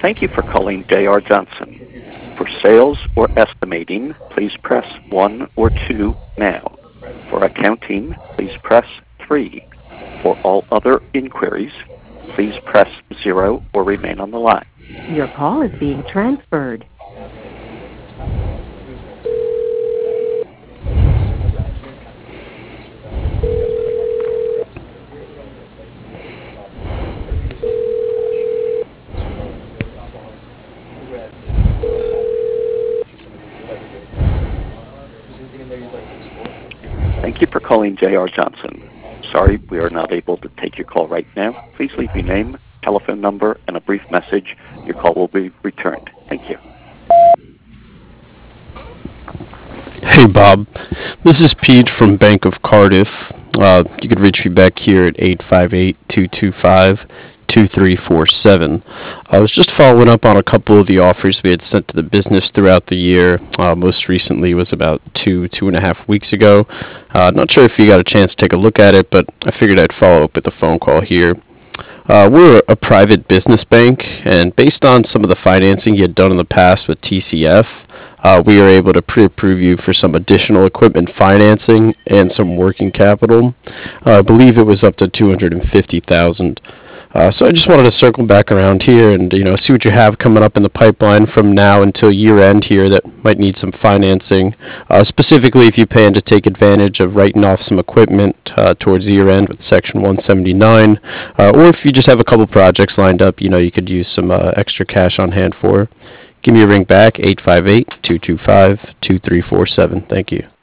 Thank you for calling J.R. Johnson. For sales or estimating, please press 1 or 2 now. For accounting, please press 3. For all other inquiries, please press 0 or remain on the line. Your call is being transferred. Thank you for calling J.R. Johnson. Sorry, we are not able to take your call right now. Please leave your name, telephone number, and a brief message. Your call will be returned. Thank you. Hey Bob, this is Pete from Bank of Cardiff. You could reach me back here at 858-225-2347. I was just following up on a couple of the offers we had sent to the business throughout the year. Most recently was about 2.5 weeks ago. Not sure if you got a chance to take a look at it, but I figured I'd follow up with a phone call here. We're a private business bank, and based on some of the financing you had done in the past with TCF, we are able to pre-approve you for some additional equipment financing and some working capital. I believe it was up to $250,000. So I just wanted to circle back around here and see what you have coming up in the pipeline from now until year end here that might need some financing. Specifically, if you plan to take advantage of writing off some equipment towards year end with Section 179, or if you just have a couple projects lined up, you could use some extra cash on hand for. Give me a ring back, 858-225-2347. Thank you.